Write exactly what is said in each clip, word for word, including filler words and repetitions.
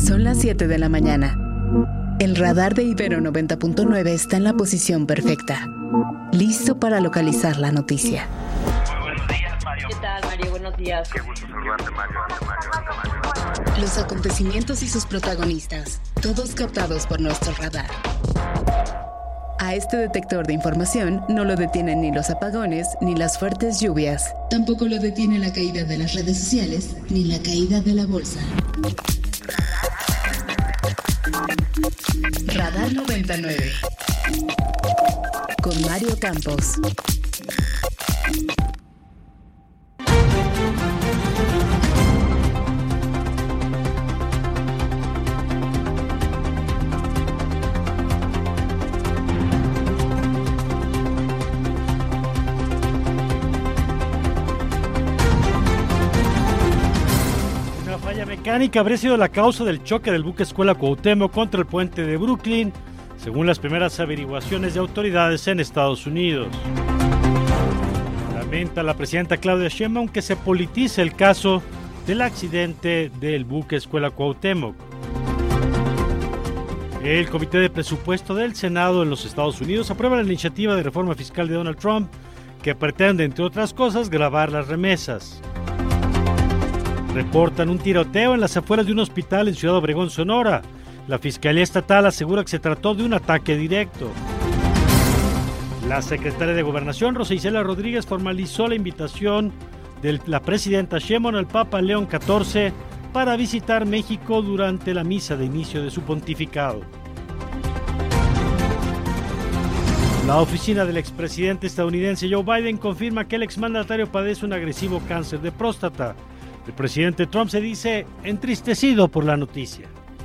Son las siete de la mañana. El radar de Ibero noventa punto nueve está en la posición perfecta, listo para localizar la noticia. Muy buenos días, Mario. ¿Qué tal, Mario? Buenos días. Qué gusto saludarte, Mario. Mario, Mario, Mario. Los acontecimientos y sus protagonistas, todos captados por nuestro radar. A este detector de información no lo detienen ni los apagones ni las fuertes lluvias. Tampoco lo detiene la caída de las redes sociales ni la caída de la bolsa. Radar noventa y nueve con Mario Campos. Mecánica habría sido la causa del choque del buque escuela Cuauhtémoc contra el puente de Brooklyn, según las primeras averiguaciones de autoridades en Estados Unidos. Lamenta la presidenta Claudia Sheinbaum que se politice el caso del accidente del buque escuela Cuauhtémoc. El Comité de Presupuesto del Senado en los Estados Unidos aprueba la iniciativa de reforma fiscal de Donald Trump que pretende, entre otras cosas, gravar las remesas. Reportan un tiroteo en las afueras de un hospital en Ciudad Obregón, Sonora. La Fiscalía Estatal asegura que se trató de un ataque directo. La secretaria de Gobernación, Rosa Isela Rodríguez, formalizó la invitación de la presidenta Sheinbaum al Papa León catorce para visitar México durante la misa de inicio de su pontificado. La oficina del expresidente estadounidense Joe Biden confirma que el exmandatario padece un agresivo cáncer de próstata. El presidente Trump se dice entristecido por la noticia.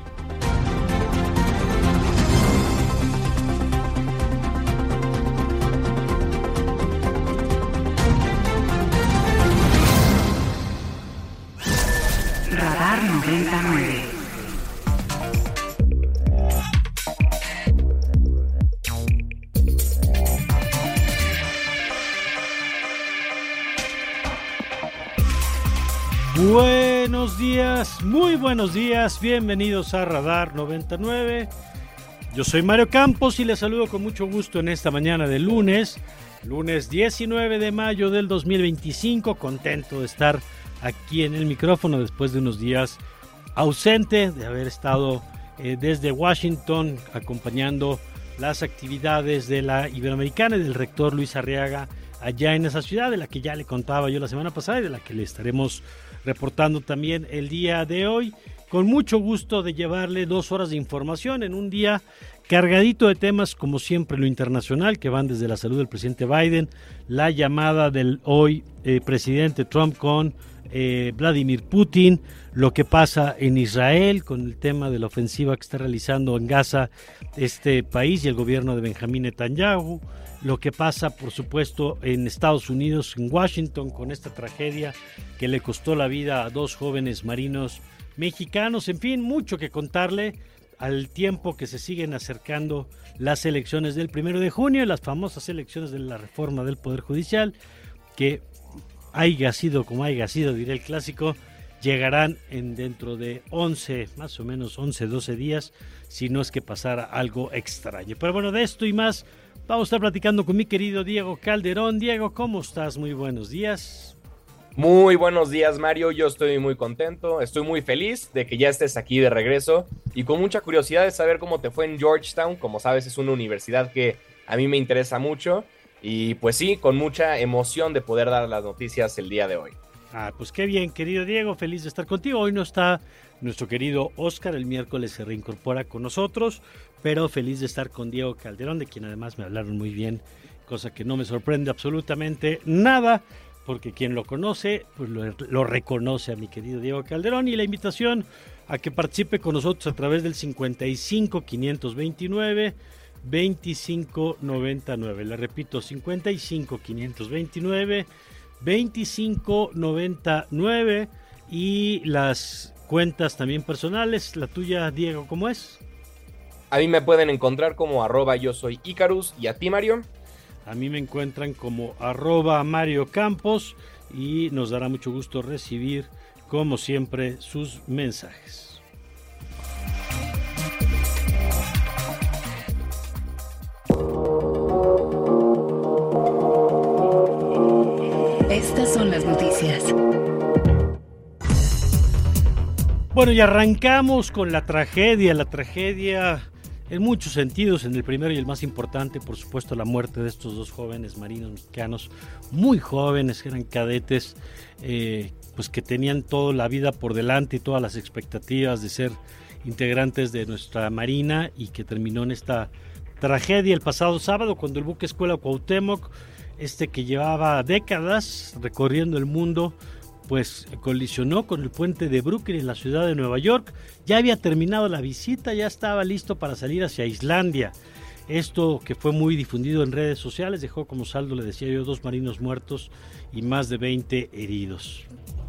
Radar noventa y nueve. Buenos días, muy buenos días, bienvenidos a Radar noventa y nueve. Yo soy Mario Campos y les saludo con mucho gusto en esta mañana de lunes, lunes diecinueve de mayo del dos mil veinticinco, contento de estar aquí en el micrófono después de unos días ausente, de haber estado eh, desde Washington acompañando las actividades de la Iberoamericana y del rector Luis Arriaga allá en esa ciudad, de la que ya le contaba yo la semana pasada y de la que le estaremos reportando también el día de hoy, con mucho gusto de llevarle dos horas de información en un día cargadito de temas, como siempre, lo internacional, que van desde la salud del presidente Biden, la llamada del hoy eh, presidente Trump con eh, Vladimir Putin, lo que pasa en Israel con el tema de la ofensiva que está realizando en Gaza este país y el gobierno de Benjamín Netanyahu, lo que pasa, por supuesto, en Estados Unidos, en Washington, con esta tragedia que le costó la vida a dos jóvenes marinos mexicanos. En fin, mucho que contarle al tiempo que se siguen acercando las elecciones del primero de junio, las famosas elecciones de la reforma del Poder Judicial, que haya sido como haya sido, diré el clásico, llegarán en dentro de once, más o menos once, doce días, si no es que pasara algo extraño. Pero bueno, de esto y más vamos a estar platicando con mi querido Diego Calderón. Diego, ¿cómo estás? Muy buenos días. Muy buenos días, Mario. Yo estoy muy contento, estoy muy feliz de que ya estés aquí de regreso y con mucha curiosidad de saber cómo te fue en Georgetown. Como sabes, es una universidad que a mí me interesa mucho y pues sí, con mucha emoción de poder dar las noticias el día de hoy. Ah, pues qué bien, querido Diego, feliz de estar contigo. Hoy no está nuestro querido Oscar, el miércoles se reincorpora con nosotros, pero feliz de estar con Diego Calderón, de quien además me hablaron muy bien, cosa que no me sorprende absolutamente nada, porque quien lo conoce, pues lo, lo reconoce a mi querido Diego Calderón, y la invitación a que participe con nosotros a través del cincuenta y cinco, quinientos veintinueve, veinticinco noventa y nueve. Le repito, cincuenta y cinco, quinientos veintinueve, veinticinco noventa y nueve, y las cuentas también personales. La tuya, Diego, ¿cómo es? A mí me pueden encontrar como arroba yo soy Icarus, y a ti, Mario. A mí me encuentran como arroba Mario Campos y nos dará mucho gusto recibir, como siempre, sus mensajes. Bueno, y arrancamos con la tragedia, la tragedia en muchos sentidos. En el primero y el más importante, por supuesto, la muerte de estos dos jóvenes marinos mexicanos, muy jóvenes, eran cadetes, eh, pues que tenían toda la vida por delante y todas las expectativas de ser integrantes de nuestra Marina, y que terminó en esta tragedia el pasado sábado cuando el buque Escuela Cuauhtémoc, este que llevaba décadas recorriendo el mundo, pues colisionó con el puente de Brooklyn en la ciudad de Nueva York. Ya había terminado la visita, ya estaba listo para salir hacia Islandia. Esto, que fue muy difundido en redes sociales, dejó como saldo, le decía yo, dos marinos muertos y más de veinte heridos.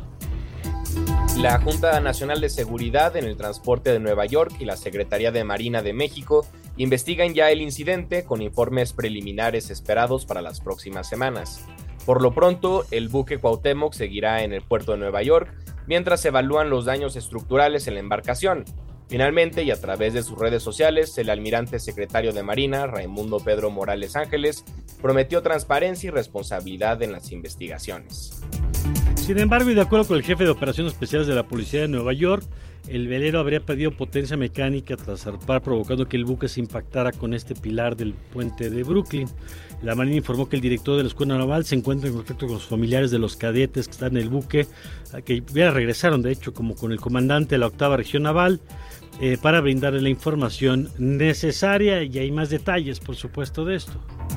La Junta Nacional de Seguridad en el Transporte de Nueva York y la Secretaría de Marina de México investigan ya el incidente, con informes preliminares esperados para las próximas semanas. Por lo pronto, el buque Cuauhtémoc seguirá en el puerto de Nueva York mientras se evalúan los daños estructurales en la embarcación. Finalmente, y a través de sus redes sociales, el almirante secretario de Marina, Raimundo Pedro Morales Ángeles, prometió transparencia y responsabilidad en las investigaciones. Sin embargo, y de acuerdo con el jefe de operaciones especiales de la Policía de Nueva York, el velero habría perdido potencia mecánica tras zarpar, provocando que el buque se impactara con este pilar del puente de Brooklyn. La Marina informó que el director de la Escuela Naval se encuentra en contacto con los familiares de los cadetes que están en el buque, que ya regresaron, de hecho, como con el comandante de la octava región naval, eh, para brindarle la información necesaria, y hay más detalles, por supuesto, de esto.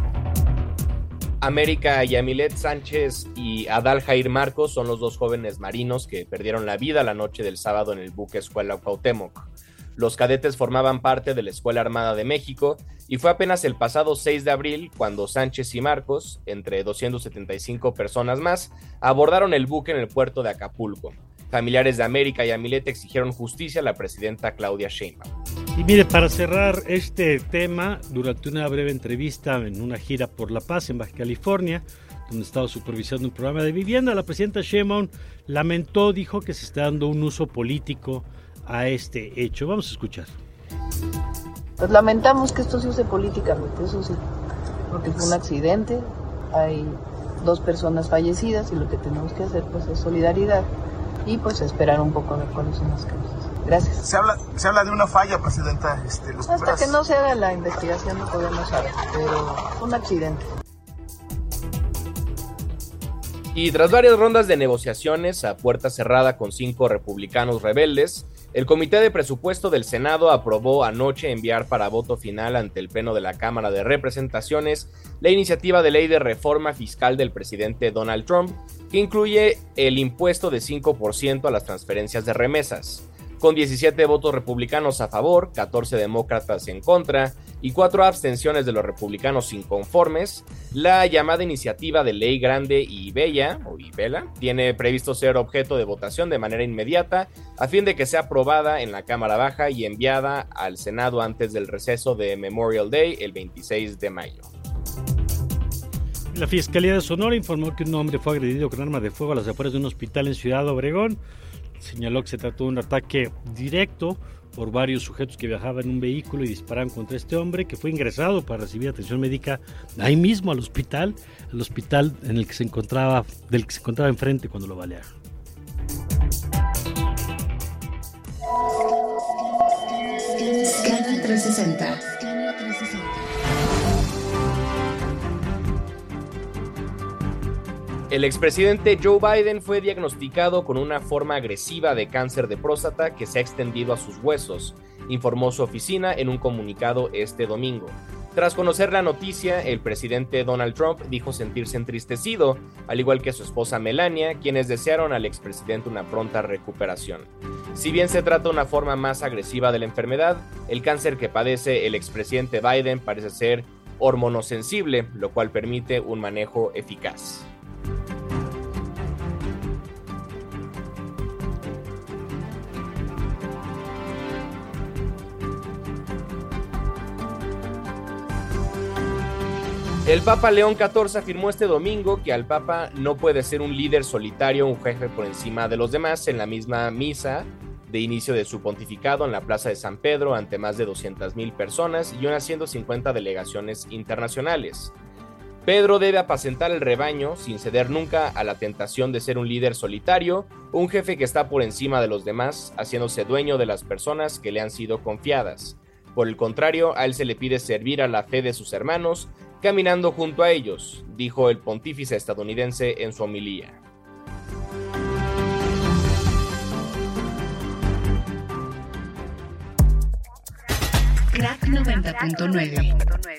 América Yamilet Sánchez y Adal Jair Marcos son los dos jóvenes marinos que perdieron la vida la noche del sábado en el buque Escuela Cuauhtémoc. Los cadetes formaban parte de la Escuela Armada de México, y fue apenas el pasado seis de abril cuando Sánchez y Marcos, entre doscientas setenta y cinco personas más, abordaron el buque en el puerto de Acapulco. Familiares de América y Yamilet exigieron justicia a la presidenta Claudia Sheinbaum. Y mire, para cerrar este tema, durante una breve entrevista en una gira por La Paz, en Baja California, donde estaba supervisando un programa de vivienda, la presidenta Sheinbaum lamentó, dijo que se está dando un uso político a este hecho. Vamos a escuchar. Pues lamentamos que esto se use políticamente, eso sí, porque fue un accidente, hay dos personas fallecidas y lo que tenemos que hacer pues es solidaridad y pues esperar un poco a ver cuáles son las causas. Gracias. Se habla, se habla de una falla, presidenta. Este, los Hasta primeras... que no se haga la investigación no podemos saber, pero fue un accidente. Y tras varias rondas de negociaciones a puerta cerrada con cinco republicanos rebeldes, el Comité de Presupuesto del Senado aprobó anoche enviar para voto final ante el Pleno de la Cámara de Representaciones la iniciativa de ley de reforma fiscal del presidente Donald Trump, que incluye el impuesto de cinco por ciento a las transferencias de remesas. Con diecisiete votos republicanos a favor, catorce demócratas en contra y cuatro abstenciones de los republicanos inconformes, la llamada iniciativa de ley grande y bella, o Ibela, tiene previsto ser objeto de votación de manera inmediata a fin de que sea aprobada en la Cámara Baja y enviada al Senado antes del receso de Memorial Day el veintiséis de mayo. La Fiscalía de Sonora informó que un hombre fue agredido con arma de fuego a las afueras de un hospital en Ciudad Obregón. Señaló que se trató de un ataque directo por varios sujetos que viajaban en un vehículo y dispararon contra este hombre, que fue ingresado para recibir atención médica ahí mismo al hospital, al hospital en el que se encontraba, del que se encontraba enfrente cuando lo balearon. Scanner trescientos sesenta. El expresidente Joe Biden fue diagnosticado con una forma agresiva de cáncer de próstata que se ha extendido a sus huesos, informó su oficina en un comunicado este domingo. Tras conocer la noticia, el presidente Donald Trump dijo sentirse entristecido, al igual que su esposa Melania, quienes desearon al expresidente una pronta recuperación. Si bien se trata de una forma más agresiva de la enfermedad, el cáncer que padece el expresidente Biden parece ser hormonosensible, lo cual permite un manejo eficaz. El Papa León catorce afirmó este domingo que al Papa no puede ser un líder solitario, un jefe por encima de los demás, en la misma misa de inicio de su pontificado en la Plaza de San Pedro ante más de doscientas mil personas y unas ciento cincuenta delegaciones internacionales. Pedro debe apacentar el rebaño sin ceder nunca a la tentación de ser un líder solitario, un jefe que está por encima de los demás, haciéndose dueño de las personas que le han sido confiadas. Por el contrario, a él se le pide servir a la fe de sus hermanos, caminando junto a ellos, dijo el pontífice estadounidense en su homilía. Crack noventa punto nueve.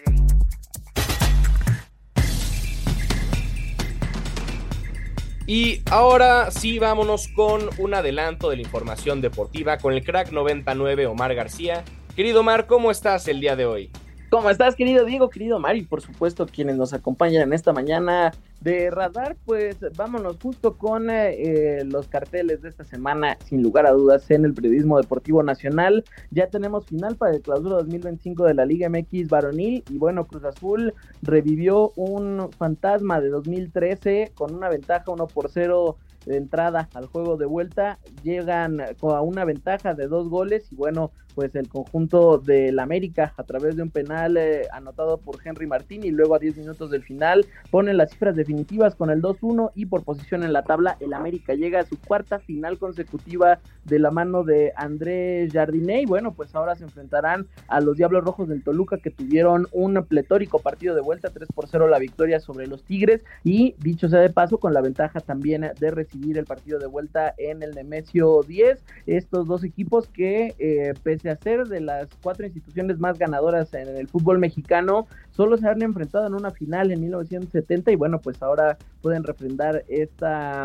Y ahora sí, vámonos con un adelanto de la información deportiva con el Crack noventa y nueve, Omar García. Querido Omar, ¿cómo estás el día de hoy? ¿Cómo estás, querido Diego, querido Omar? Y por supuesto quienes nos acompañan en esta mañana de Radar, pues vámonos justo con eh, los carteles de esta semana, sin lugar a dudas, en el periodismo deportivo nacional. Ya tenemos final para el clausura dos mil veinticinco de la Liga M X varonil, y bueno, Cruz Azul revivió un fantasma de dos mil trece con una ventaja uno por cero de entrada al juego de vuelta. Llegan a una ventaja de dos goles y bueno, pues el conjunto del América, a través de un penal eh, anotado por Henry Martín, y luego a diez minutos del final ponen las cifras definitivas con el dos uno, y por posición en la tabla el América llega a su cuarta final consecutiva de la mano de Andrés Jardiné. Y bueno, pues ahora se enfrentarán a los Diablos Rojos del Toluca, que tuvieron un pletórico partido de vuelta, tres por cero la victoria sobre los Tigres, y dicho sea de paso, con la ventaja también de recibir el partido de vuelta en el Nemesio diez. Estos dos equipos que eh, pese a ser de las cuatro instituciones más ganadoras en el fútbol mexicano, solo se han enfrentado en una final en mil novecientos setenta, y bueno, pues ahora pueden refrendar esta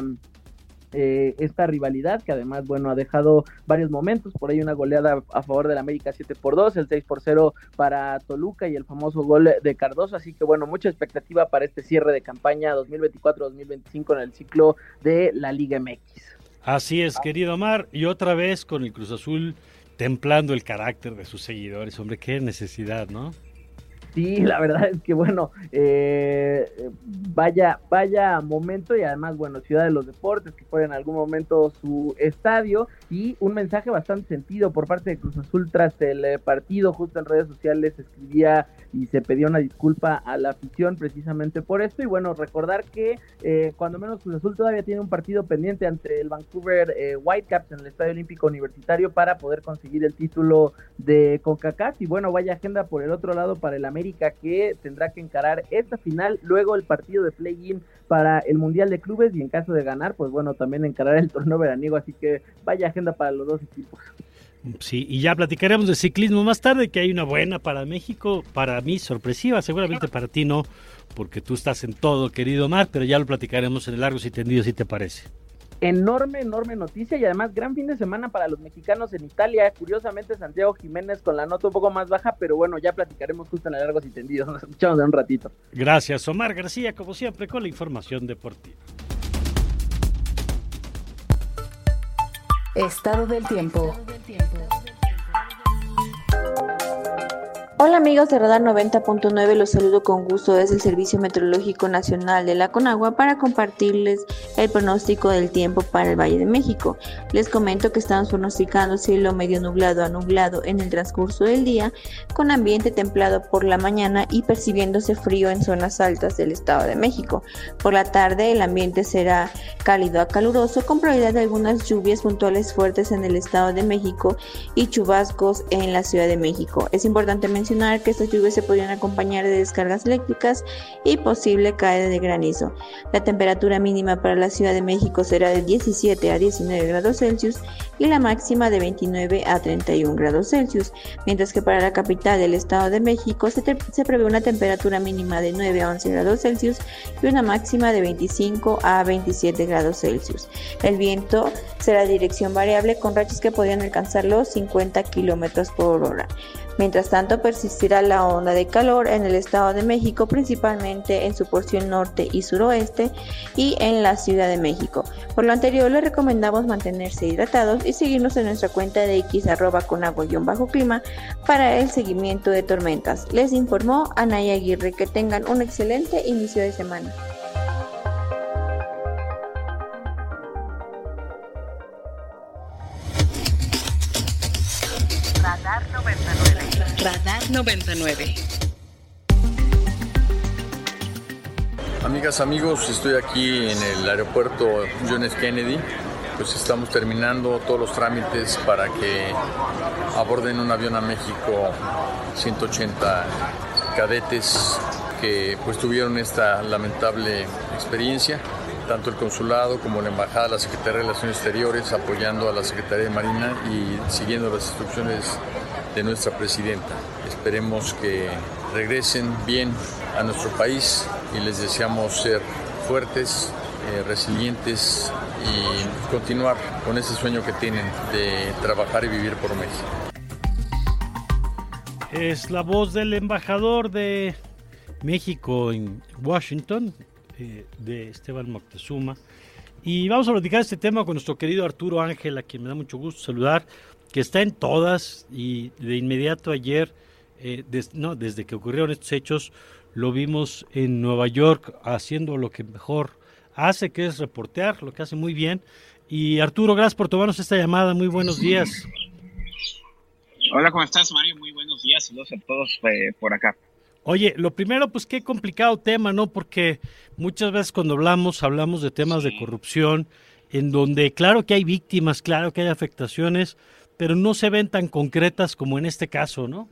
eh, esta rivalidad, que además, bueno, ha dejado varios momentos. Por ahí una goleada a favor del América siete por dos, el seis por cero para Toluca y el famoso gol de Cardoso. Así que bueno, mucha expectativa para este cierre de campaña dos mil veinticuatro dos mil veinticinco en el ciclo de la Liga M X. Así es, querido Omar, y otra vez con el Cruz Azul templando el carácter de sus seguidores. Hombre, qué necesidad, ¿no? Sí, la verdad es que bueno, eh, vaya, vaya momento, y además, bueno, Ciudad de los Deportes, que fue en algún momento su estadio, y un mensaje bastante sentido por parte de Cruz Azul tras el eh, partido. Justo en redes sociales escribía y se pedía una disculpa a la afición precisamente por esto. Y bueno, recordar que eh, cuando menos Cruz Azul todavía tiene un partido pendiente ante el Vancouver eh, Whitecaps en el Estadio Olímpico Universitario para poder conseguir el título de CONCACAF. Y bueno, vaya agenda por el otro lado para el América, que tendrá que encarar esta final, luego el partido de play-in para el Mundial de Clubes, y en caso de ganar, pues bueno, también encarar el torneo veraniego. Así que vaya agenda para los dos equipos. Sí, y ya platicaremos de ciclismo más tarde, que hay una buena para México, para mí sorpresiva, seguramente para ti no, porque tú estás en todo, querido Omar, pero ya lo platicaremos en el Largos y Tendidos, si te parece. Enorme, enorme noticia, y además gran fin de semana para los mexicanos en Italia. Curiosamente, Santiago Jiménez con la nota un poco más baja, pero bueno, ya platicaremos justo en el Largos y Tendidos. Nos escuchamos en un ratito. Gracias, Omar García, como siempre, con la información deportiva. Estado del tiempo. Hola amigos de Radar noventa punto nueve, los saludo con gusto desde el Servicio Meteorológico Nacional de la Conagua para compartirles el pronóstico del tiempo para el Valle de México. Les comento que estamos pronosticando cielo medio nublado a nublado en el transcurso del día, con ambiente templado por la mañana y percibiéndose frío en zonas altas del Estado de México. Por la tarde el ambiente será cálido a caluroso, con probabilidad de algunas lluvias puntuales fuertes en el Estado de México y chubascos en la Ciudad de México. Es importante mencionar que estas lluvias se podrían acompañar de descargas eléctricas y posible caída de granizo. La temperatura mínima para la Ciudad de México será de diecisiete a diecinueve grados Celsius y la máxima de veintinueve a treinta y uno grados Celsius, mientras que para la capital del Estado de México se, te- se prevé una temperatura mínima de nueve a once grados Celsius y una máxima de veinticinco a veintisiete grados Celsius. El viento será de dirección variable, con rachas que podrían alcanzar los cincuenta kilómetros por hora. Mientras tanto, persistirá la onda de calor en el Estado de México, principalmente en su porción norte y suroeste y en la Ciudad de México. Por lo anterior, les recomendamos mantenerse hidratados y seguirnos en nuestra cuenta de X arroba con agua-clima para el seguimiento de tormentas. Les informó Anaya Aguirre. Que tengan un excelente inicio de semana. Radar noventa y nueve. Radar noventa y nueve. Amigas, amigos, estoy aquí en el aeropuerto John F. Kennedy. Pues estamos terminando todos los trámites para que aborden un avión a México ciento ochenta cadetes que pues tuvieron esta lamentable experiencia. Tanto el consulado como la embajada, la Secretaría de Relaciones Exteriores, apoyando a la Secretaría de Marina y siguiendo las instrucciones de nuestra presidenta. Esperemos que regresen bien a nuestro país y les deseamos ser fuertes, eh, resilientes y continuar con ese sueño que tienen de trabajar y vivir por México. Es la voz del embajador de México en Washington, eh, de Esteban Moctezuma. Y vamos a platicar este tema con nuestro querido Arturo Ángel, a quien me da mucho gusto saludar, que está en todas, y de inmediato ayer, eh, des, no, desde que ocurrieron estos hechos, lo vimos en Nueva York haciendo lo que mejor hace, que es reportear, lo que hace muy bien. Y Arturo, gracias por tomarnos esta llamada, muy buenos días. Hola, ¿cómo estás, Mario? Muy buenos días, saludos a todos eh, por acá. Oye, lo primero, pues qué complicado tema, ¿no? Porque muchas veces cuando hablamos, hablamos de temas sí. de corrupción, en donde claro que hay víctimas, claro que hay afectaciones, pero no se ven tan concretas como en este caso, ¿no?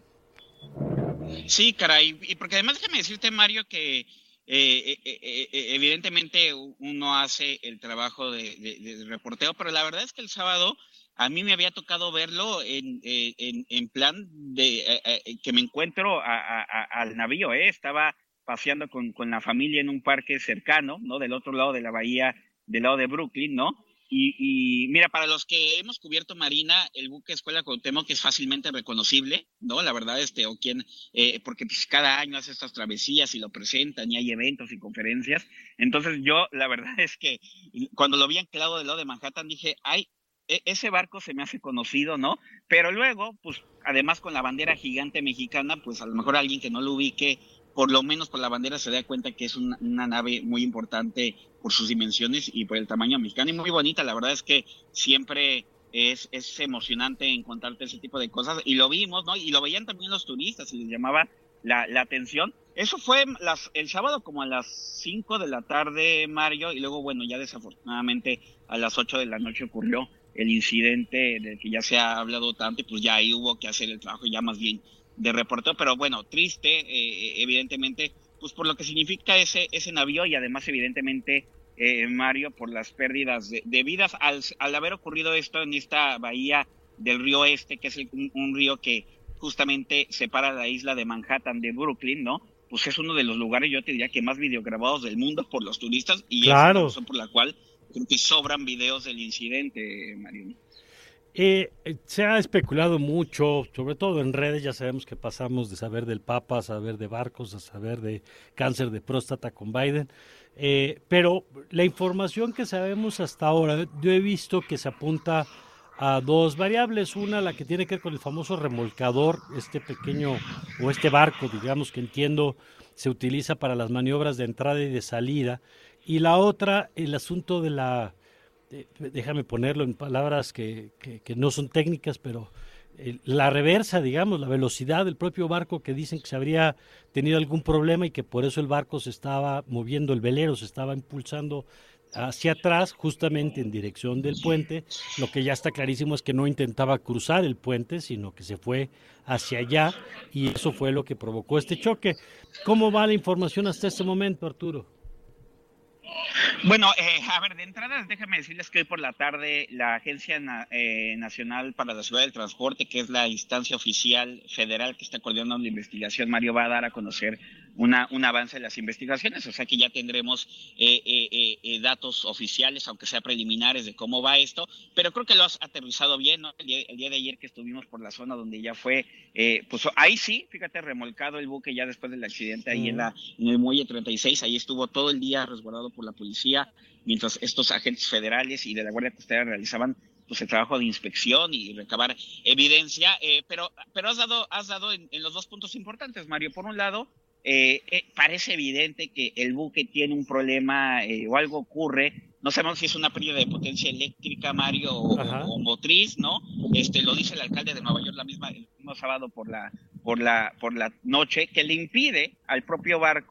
Sí, caray, y porque además déjame decirte, Mario, que eh, eh, eh, evidentemente uno hace el trabajo de, de, de reporteo, pero la verdad es que el sábado a mí me había tocado verlo en, en, en plan de eh, eh, que me encuentro a, a, a, al navío, ¿eh? Estaba paseando con, con la familia en un parque cercano, ¿no? Del otro lado de la bahía, del lado de Brooklyn, ¿no? Y, y mira, para los que hemos cubierto Marina, el buque Escuela Cuauhtémoc que es fácilmente reconocible, ¿no? La verdad, este, o quien, eh, porque pues, cada año hace estas travesías y lo presentan y hay eventos y conferencias. Entonces yo, la verdad es que cuando lo vi anclado del lado de Manhattan, dije, ay, ese barco se me hace conocido, ¿no? Pero luego, pues, además con la bandera gigante mexicana, pues a lo mejor alguien que no lo ubique, por lo menos por la bandera se da cuenta que es una, una nave muy importante por sus dimensiones y por el tamaño mexicano y muy bonita. La verdad es que siempre es, es emocionante encontrarte ese tipo de cosas y lo vimos, ¿no? Y lo veían también los turistas y les llamaba la, la atención. Eso fue las, el sábado como a las cinco de la tarde, Mario, y luego, bueno, ya desafortunadamente a las ocho de la noche ocurrió el incidente del que ya se ha hablado tanto y pues ya ahí hubo que hacer el trabajo ya más bien de reportero, pero bueno, triste, eh, evidentemente, pues por lo que significa ese ese navío y además evidentemente, eh, Mario, por las pérdidas de, de vidas al, al haber ocurrido esto en esta bahía del río Este, que es el, un, un río que justamente separa la isla de Manhattan de Brooklyn, ¿no? Pues es uno de los lugares, yo te diría, que más videograbados del mundo por los turistas y claro. Esa es la razón por la cual creo que sobran videos del incidente, Mario. Eh, se ha especulado mucho, sobre todo en redes, ya sabemos que pasamos de saber del Papa a saber de barcos, a saber de cáncer de próstata con Biden, eh, pero la información que sabemos hasta ahora, yo he visto que se apunta a dos variables, una la que tiene que ver con el famoso remolcador, este pequeño, o este barco, digamos, que entiendo se utiliza para las maniobras de entrada y de salida, y la otra, el asunto de la... déjame ponerlo en palabras que, que, que no son técnicas, pero eh, la reversa, digamos, la velocidad del propio barco, que dicen que se habría tenido algún problema y que por eso el barco se estaba moviendo, el velero se estaba impulsando hacia atrás, justamente en dirección del puente. Lo que ya está clarísimo es que no intentaba cruzar el puente, sino que se fue hacia allá, y eso fue lo que provocó este choque. ¿Cómo va la información hasta este momento, Arturo? Bueno, eh, a ver, de entrada déjame decirles que hoy por la tarde la Agencia Na- eh, Nacional para la Seguridad del Transporte, que es la instancia oficial federal que está coordinando la investigación, Mario, va a dar a conocer una, un avance de las investigaciones, o sea que ya tendremos eh, eh, eh, datos oficiales, aunque sea preliminares, de cómo va esto, pero creo que lo has aterrizado bien, ¿no? El día, el día de ayer que estuvimos por la zona donde ya fue, eh, pues ahí sí, fíjate, remolcado el buque ya después del accidente ahí uh-huh. en, la, en el muelle treinta y seis, ahí estuvo todo el día resguardado por la policía, mientras estos agentes federales y de la Guardia Costera realizaban pues el trabajo de inspección y recabar evidencia, eh, pero pero has dado has dado en, en los dos puntos importantes, Mario. Por un lado, eh, eh, parece evidente que el buque tiene un problema eh, o algo ocurre, no sabemos si es una pérdida de potencia eléctrica, Mario, o, o motriz, ¿no? Este lo dice el alcalde de Nueva York la misma el mismo sábado por la por la por la noche, que le impide al propio barco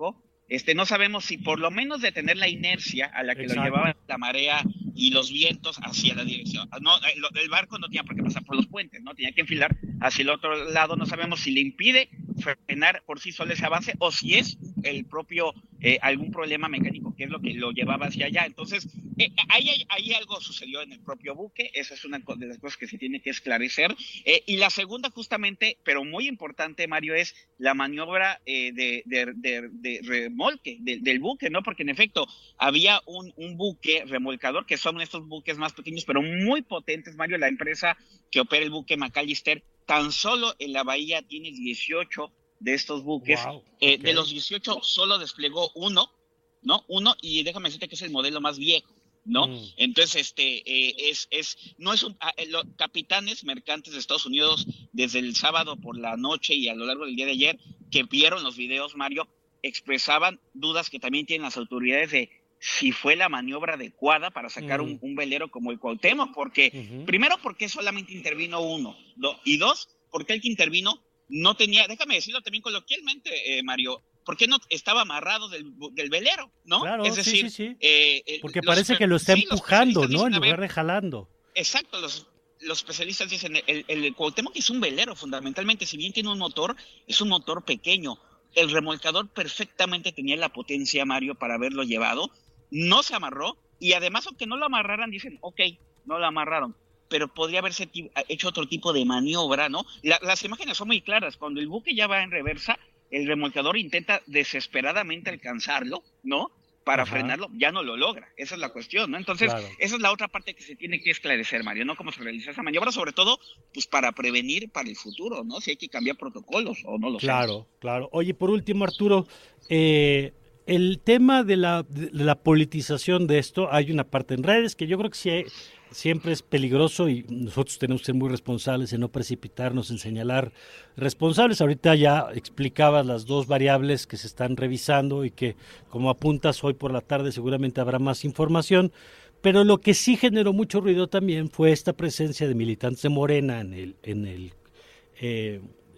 Este, no sabemos si por lo menos detener la inercia a la que Exacto. lo llevaba la marea y los vientos hacia la dirección. No, el, el barco no tenía por qué pasar por los puentes, no tenía que enfilar hacia el otro lado. No sabemos si le impide frenar por sí solo ese avance o si es el propio eh, algún problema mecánico que es lo que lo llevaba hacia allá. Entonces, eh, ahí, ahí algo sucedió en el propio buque. Esa es una de las cosas que se tiene que esclarecer. Eh, y la segunda, justamente, pero muy importante, Mario, es la maniobra eh, de, de, de, de remolque de, del buque, ¿no? Porque en efecto había un, un buque remolcador, que son estos buques más pequeños, pero muy potentes, Mario. La empresa que opera el buque McAllister, tan solo en la bahía tiene dieciocho de estos buques. Wow, okay. eh, de los dieciocho solo desplegó uno, ¿no? Uno, y déjame decirte que es el modelo más viejo, ¿no? Mm. Entonces, este, eh, es, es, no es un, eh, los capitanes mercantes de Estados Unidos, desde el sábado por la noche y a lo largo del día de ayer, que vieron los videos, Mario, expresaban dudas que también tienen las autoridades de si fue la maniobra adecuada para sacar mm. un, un velero como el Cuauhtémoc, porque, uh-huh. primero, porque solamente intervino uno, ¿no? Y dos, porque el que intervino no tenía, déjame decirlo también coloquialmente, eh, Mario, porque no estaba amarrado del, del velero, ¿no? Claro, es decir, sí, sí, sí. Eh, el, porque parece que lo está sí, empujando, ¿no? En lugar de jalando. Exacto, los, los especialistas dicen, el, el, el Cuauhtémoc es un velero, fundamentalmente, si bien tiene un motor, es un motor pequeño. El remolcador perfectamente tenía la potencia, Mario, para haberlo llevado, no se amarró, y además, aunque no lo amarraran, dicen, ok, no lo amarraron, pero podría haberse hecho otro tipo de maniobra, ¿no? La, las imágenes son muy claras. Cuando el buque ya va en reversa, el remolcador intenta desesperadamente alcanzarlo, ¿no? Para Ajá. frenarlo, ya no lo logra. Esa es la cuestión, ¿no? Entonces, claro. esa es la otra parte que se tiene que esclarecer, Mario, ¿no? Cómo se realiza esa maniobra, sobre todo, pues para prevenir para el futuro, ¿no? Si hay que cambiar protocolos o no lo sé. Claro, sé. claro. Oye, por último, Arturo, eh... el tema de la, de la politización de esto, hay una parte en redes que yo creo que sí hay, siempre es peligroso y nosotros tenemos que ser muy responsables en no precipitarnos, en señalar responsables. Ahorita ya explicabas las dos variables que se están revisando y que, como apuntas, hoy por la tarde seguramente habrá más información, pero lo que sí generó mucho ruido también fue esta presencia de militantes de Morena en el... En el eh,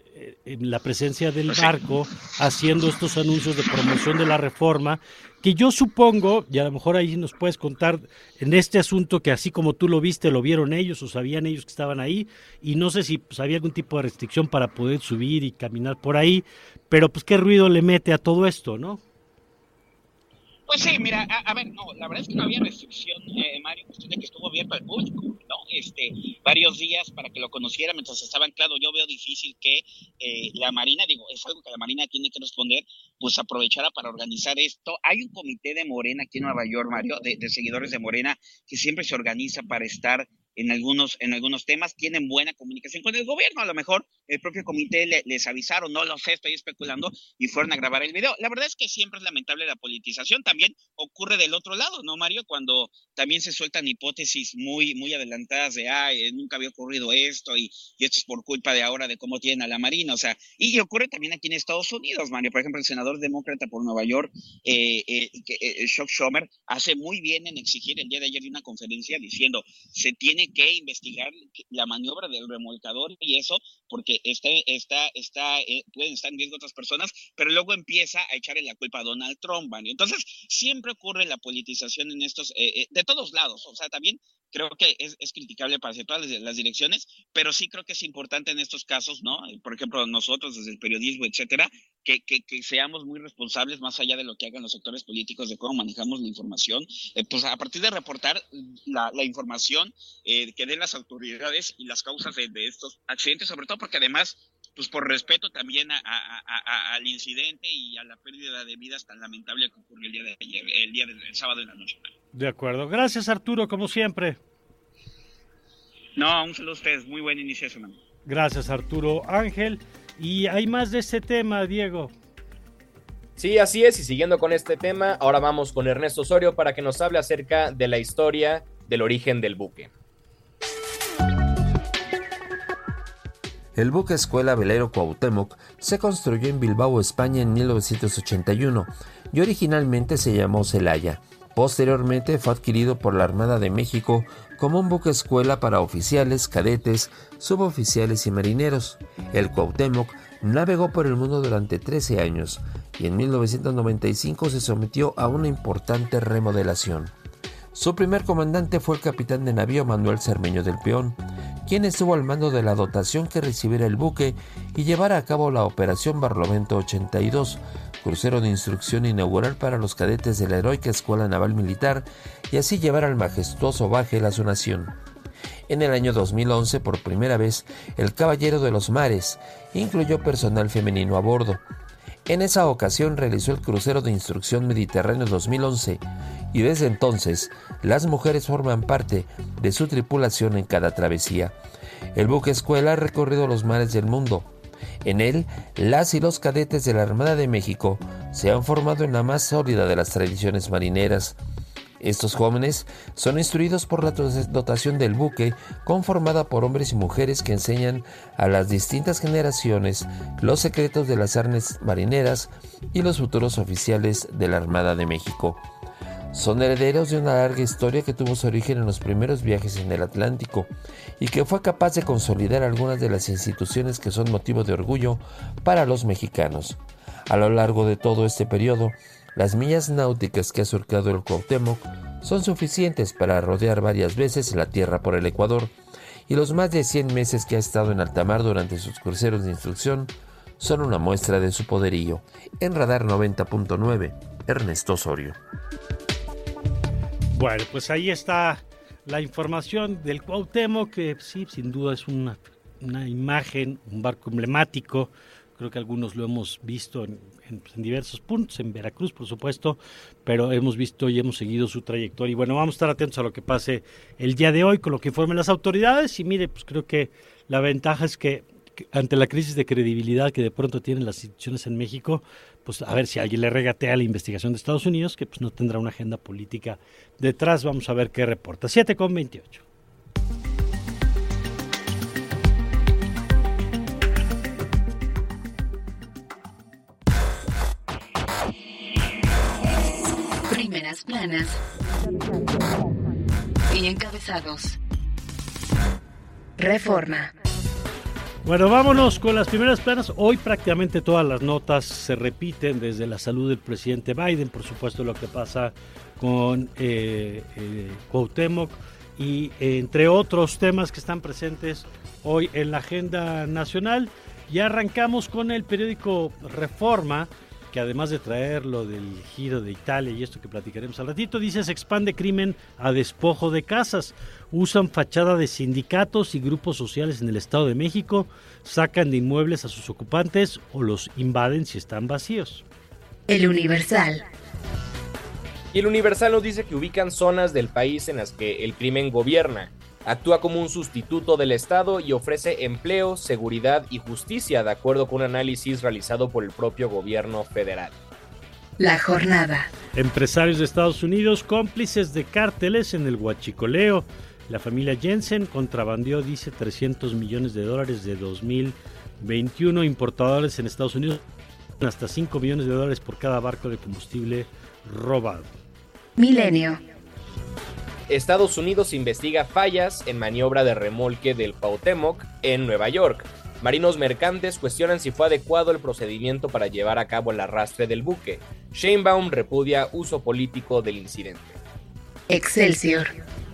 en la presencia del barco haciendo estos anuncios de promoción de la reforma, que yo supongo, y a lo mejor ahí nos puedes contar en este asunto, que así como tú lo viste, lo vieron ellos o sabían ellos que estaban ahí, y no sé si pues, había algún tipo de restricción para poder subir y caminar por ahí, pero pues qué ruido le mete a todo esto, ¿no? Pues sí, mira, a, a ver, no, la verdad es que no había restricción, eh, Mario, cuestión de que estuvo abierto al público, ¿no? Este, varios días para que lo conociera mientras estaba anclado. Yo veo difícil que eh, la Marina, digo, es algo que la Marina tiene que responder, pues aprovechara para organizar esto. Hay un comité de Morena aquí en Nueva York, Mario, de, de seguidores de Morena, que siempre se organiza para estar en algunos en algunos temas, tienen buena comunicación con el gobierno. A lo mejor el propio comité le, les avisaron, no lo sé, estoy especulando, y fueron a grabar el video. La verdad es que siempre es lamentable la politización. También ocurre del otro lado, ¿no, Mario? Cuando también se sueltan hipótesis muy muy adelantadas de, ah, nunca había ocurrido esto, y, y esto es por culpa de ahora de cómo tienen a la Marina, o sea, y, y ocurre también aquí en Estados Unidos, Mario. Por ejemplo, el senador demócrata por Nueva York, eh, eh, eh, Chuck Schumer, hace muy bien en exigir el día de ayer de una conferencia diciendo, se tiene que investigar la maniobra del remolcador y eso, porque está, está, está, eh, pueden estar en riesgo otras personas, pero luego empieza a echarle la culpa a Donald Trump, ¿vale? Entonces, siempre ocurre la politización en estos, eh, eh, de todos lados, o sea, también creo que es, es criticable para todas las, las direcciones, pero sí creo que es importante en estos casos, ¿no? Por ejemplo, nosotros desde el periodismo, etcétera, que, que, que seamos muy responsables más allá de lo que hagan los sectores políticos, de cómo manejamos la información, eh, pues a partir de reportar la, la información eh, que den las autoridades y las causas de, de estos accidentes, sobre todo porque además, pues por respeto también a, a, a, al incidente y a la pérdida de vidas tan lamentable que ocurrió el día de ayer, el día del el sábado en la noche. De acuerdo. Gracias, Arturo, como siempre. No, un saludo a ustedes. Muy buen inicio de semana. Gracias, Arturo Ángel. ¿Y hay más de este tema, Diego? Sí, así es. Y siguiendo con este tema, ahora vamos con Ernesto Osorio para que nos hable acerca de la historia del origen del buque. El buque escuela velero Cuauhtémoc se construyó en Bilbao, España en mil novecientos ochenta y uno y originalmente se llamó Celaya. Posteriormente fue adquirido por la Armada de México como un buque escuela para oficiales, cadetes, suboficiales y marineros. El Cuauhtémoc navegó por el mundo durante trece años y en mil novecientos noventa y cinco se sometió a una importante remodelación. Su primer comandante fue el capitán de navío Manuel Cermeño del Peón, quien estuvo al mando de la dotación que recibiera el buque y llevara a cabo la Operación Barlovento ochenta y dos, crucero de instrucción inaugural para los cadetes de la heroica Escuela Naval Militar, y así llevar al majestuoso Bagel a su nación. En el año dos mil once, por primera vez, el Caballero de los Mares incluyó personal femenino a bordo. En esa ocasión realizó el crucero de instrucción Mediterráneo dos mil once, y desde entonces las mujeres forman parte de su tripulación en cada travesía. El buque escuela ha recorrido los mares del mundo. En él, las y los cadetes de la Armada de México se han formado en la más sólida de las tradiciones marineras. Estos jóvenes son instruidos por la dotación del buque, conformada por hombres y mujeres que enseñan a las distintas generaciones los secretos de las artes marineras y los futuros oficiales de la Armada de México. Son herederos de una larga historia que tuvo su origen en los primeros viajes en el Atlántico y que fue capaz de consolidar algunas de las instituciones que son motivo de orgullo para los mexicanos. A lo largo de todo este periodo, las millas náuticas que ha surcado el Cuauhtémoc son suficientes para rodear varias veces la tierra por el Ecuador, y los más de cien meses que ha estado en alta mar durante sus cruceros de instrucción son una muestra de su poderío. En Radar noventa punto nueve, Ernesto Osorio. Bueno, pues ahí está la información del Cuauhtémoc, que sí, sin duda es una, una imagen, un barco emblemático. Creo que algunos lo hemos visto en, en, en diversos puntos, en Veracruz, por supuesto, pero hemos visto y hemos seguido su trayectoria. Y bueno, vamos a estar atentos a lo que pase el día de hoy con lo que informen las autoridades. Y mire, pues creo que la ventaja es que, que ante la crisis de credibilidad que de pronto tienen las instituciones en México, pues a ver si alguien le regatea la investigación de Estados Unidos, que pues no tendrá una agenda política detrás. Vamos a ver qué reporta. siete con veintiocho. Primeras planas y encabezados. Reforma. Bueno, vámonos con las primeras planas. Hoy prácticamente todas las notas se repiten, desde la salud del presidente Biden, por supuesto lo que pasa con eh, eh, Cuauhtémoc y eh, entre otros temas que están presentes hoy en la agenda nacional. Y arrancamos con el periódico Reforma, que además de traer lo del giro de Italia y esto que platicaremos al ratito, dice: se expande crimen a despojo de casas, usan fachada de sindicatos y grupos sociales en el Estado de México, sacan de inmuebles a sus ocupantes o los invaden si están vacíos. El Universal. Y el Universal nos dice que ubican zonas del país en las que el crimen gobierna. Actúa como un sustituto del Estado y ofrece empleo, seguridad y justicia, de acuerdo con un análisis realizado por el propio gobierno federal. La Jornada. Empresarios de Estados Unidos cómplices de cárteles en el huachicoleo. La familia Jensen contrabandeó, dice, trescientos millones de dólares de dos mil veintiuno. Importadores en Estados Unidos hasta cinco millones de dólares por cada barco de combustible robado. Milenio. Estados Unidos investiga fallas en maniobra de remolque del Cuauhtémoc en Nueva York. Marinos mercantes cuestionan si fue adecuado el procedimiento para llevar a cabo el arrastre del buque. Sheinbaum repudia uso político del incidente. Excelsior.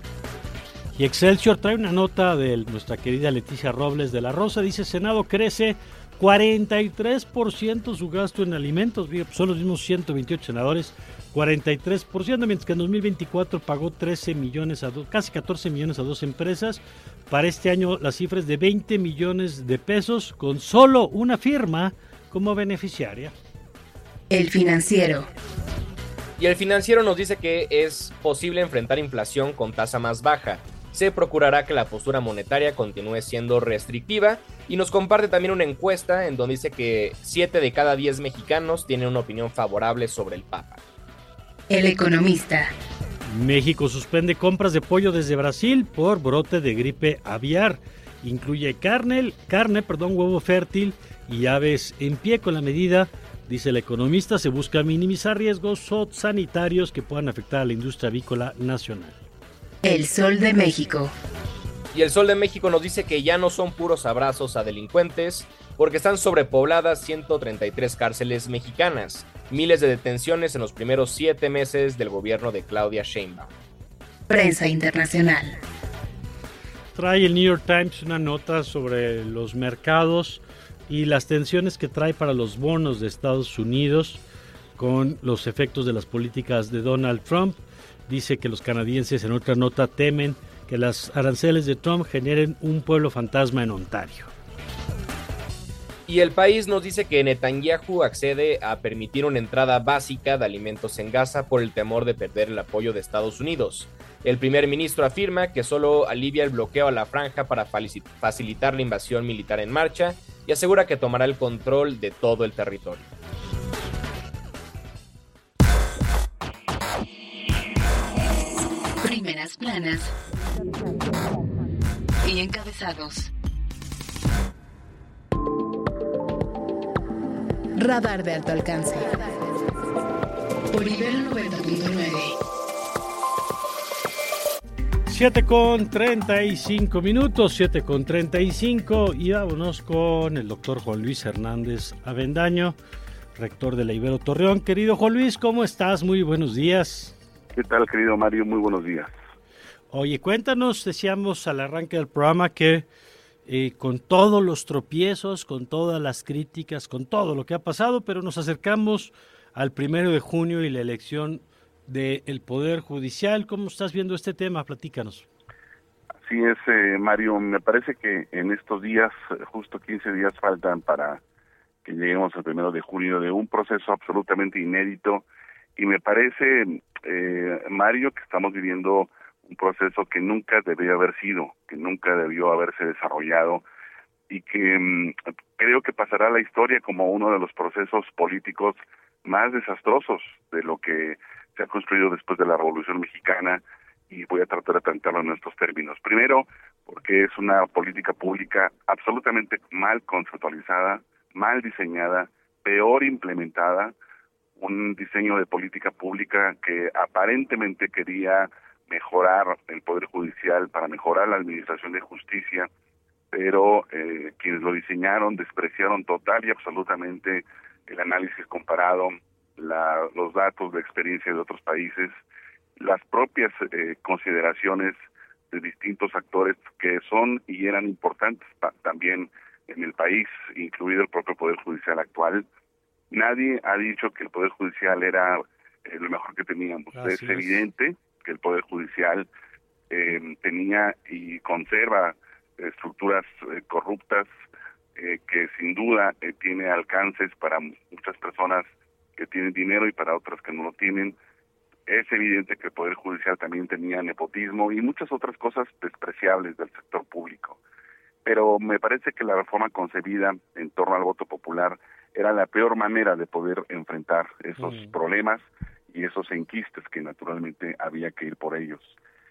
Y Excelsior trae una nota de nuestra querida Leticia Robles de la Rosa. Dice: Senado crece cuarenta y tres por ciento su gasto en alimentos. Son los mismos ciento veintiocho senadores, cuarenta y tres por ciento, mientras que en dos mil veinticuatro pagó trece millones a do, casi catorce millones a dos empresas. Para este año la cifra es de veinte millones de pesos, con solo una firma como beneficiaria. El Financiero. Y el Financiero nos dice que es posible enfrentar inflación con tasa más baja. Se procurará que la postura monetaria continúe siendo restrictiva, y nos comparte también una encuesta en donde dice que siete de cada diez mexicanos tienen una opinión favorable sobre el Papa. El Economista. México suspende compras de pollo desde Brasil por brote de gripe aviar. Incluye carne, carne, perdón, huevo fértil y aves en pie. Con la medida, dice el Economista, se busca minimizar riesgos sanitarios que puedan afectar a la industria avícola nacional. El Sol de México. Y el Sol de México nos dice que ya no son puros abrazos a delincuentes, porque están sobrepobladas ciento treinta y tres cárceles mexicanas, miles de detenciones en los primeros siete meses del gobierno de Claudia Sheinbaum. Prensa internacional. Trae el New York Times una nota sobre los mercados y las tensiones que trae para los bonos de Estados Unidos con los efectos de las políticas de Donald Trump. Dice que los canadienses, en otra nota, temen que las aranceles de Trump generen un pueblo fantasma en Ontario. Y El País nos dice que Netanyahu accede a permitir una entrada básica de alimentos en Gaza por el temor de perder el apoyo de Estados Unidos. El primer ministro afirma que solo alivia el bloqueo a la franja para facilitar la invasión militar en marcha y asegura que tomará el control de todo el territorio. Primeras planas y encabezados. Radar de alto alcance. Por Ibero noventa punto nueve. siete con treinta y cinco minutos, siete con treinta y cinco, y vámonos con el doctor Juan Luis Hernández Avendaño, rector de la Ibero Torreón. Querido Juan Luis, ¿cómo estás? Muy buenos días. ¿Qué tal, querido Mario? Muy buenos días. Oye, cuéntanos, decíamos al arranque del programa que eh, con todos los tropiezos, con todas las críticas, con todo lo que ha pasado, pero nos acercamos al primero de junio y la elección del Poder Judicial. ¿Cómo estás viendo este tema? Platícanos. Así es, eh, Mario. Me parece que en estos días, justo quince días faltan para que lleguemos al primero de junio de un proceso absolutamente inédito, y me parece, eh, Mario, que estamos viviendo un proceso que nunca debió haber sido, que nunca debió haberse desarrollado, y que mmm, creo que pasará a la historia como uno de los procesos políticos más desastrosos de lo que se ha construido después de la Revolución Mexicana, y voy a tratar de plantearlo en estos términos. Primero, porque es una política pública absolutamente mal conceptualizada, mal diseñada, peor implementada, un diseño de política pública que aparentemente quería mejorar el Poder Judicial para mejorar la administración de justicia, pero eh, quienes lo diseñaron despreciaron total y absolutamente el análisis comparado, la, los datos de experiencia de otros países, las propias eh, consideraciones de distintos actores que son y eran importantes pa- también en el país, incluido el propio Poder Judicial actual. Nadie ha dicho que el Poder Judicial era eh, lo mejor que teníamos. Así es, es evidente que el Poder Judicial eh, tenía y conserva estructuras eh, corruptas, eh, que sin duda eh, tiene alcances para muchas personas que tienen dinero y para otras que no lo tienen. Es evidente que el Poder Judicial también tenía nepotismo y muchas otras cosas despreciables del sector público. Pero me parece que la reforma concebida en torno al voto popular era la peor manera de poder enfrentar esos mm. problemas y esos enquistes que naturalmente había que ir por ellos.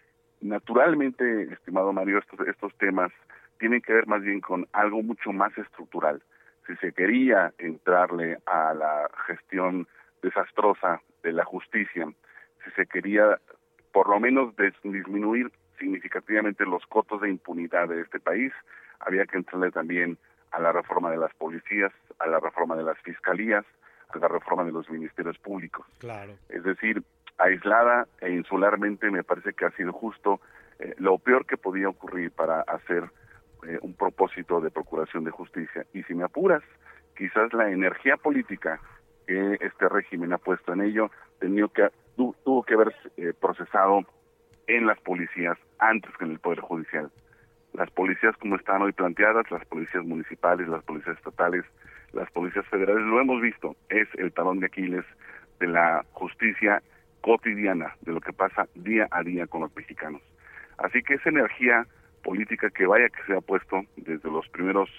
Naturalmente, estimado Mario, estos, estos temas tienen que ver más bien con algo mucho más estructural. Si se quería entrarle a la gestión desastrosa de la justicia, si se quería por lo menos disminuir significativamente los cotos de impunidad de este país, había que entrarle también a la reforma de las policías, a la reforma de las fiscalías, a la reforma de los ministerios públicos. Claro. Es decir, aislada e insularmente me parece que ha sido justo eh, lo peor que podía ocurrir para hacer eh, un propósito de procuración de justicia. Y si me apuras, quizás la energía política que este régimen ha puesto en ello tenido que, tu, tuvo que haber eh, procesado en las policías antes que en el Poder Judicial. Las policías como están hoy planteadas, las policías municipales, las policías estatales, las policías federales, lo hemos visto, es el talón de Aquiles de la justicia cotidiana, de lo que pasa día a día con los mexicanos. Así que esa energía política que vaya que se ha puesto desde los primeros,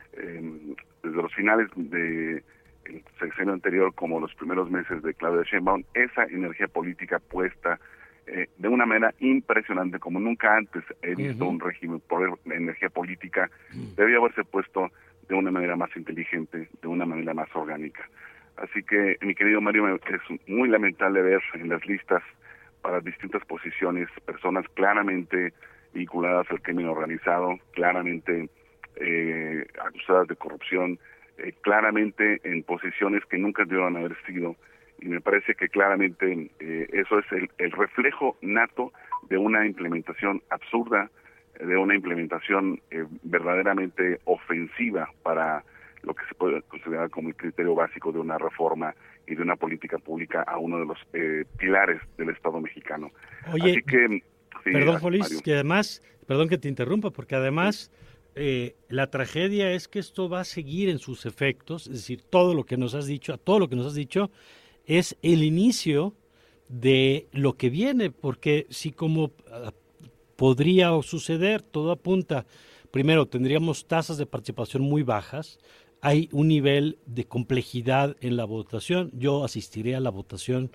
eh, desde los finales de el sexenio anterior como los primeros meses de Claudia Sheinbaum, esa energía política puesta eh, de una manera impresionante, como nunca antes he visto uh-huh. un régimen por energía política, uh-huh. debía haberse puesto de una manera más inteligente, de una manera más orgánica. Así que, mi querido Mario, es muy lamentable ver en las listas para distintas posiciones personas claramente vinculadas al crimen organizado, claramente eh, acusadas de corrupción, eh, claramente en posiciones que nunca debieron haber sido, y me parece que claramente eh, eso es el, el reflejo nato de una implementación absurda, de una implementación eh, verdaderamente ofensiva para lo que se puede considerar como el criterio básico de una reforma y de una política pública a uno de los eh, pilares del Estado mexicano. Oye, Así que, sí, perdón, Jolis, que además, perdón que te interrumpa, porque además eh, la tragedia es que esto va a seguir en sus efectos, es decir, todo lo que nos has dicho, todo lo que nos has dicho es el inicio de lo que viene, porque si como uh, podría suceder, todo apunta, primero tendríamos tasas de participación muy bajas, hay un nivel de complejidad en la votación. Yo asistiré a la votación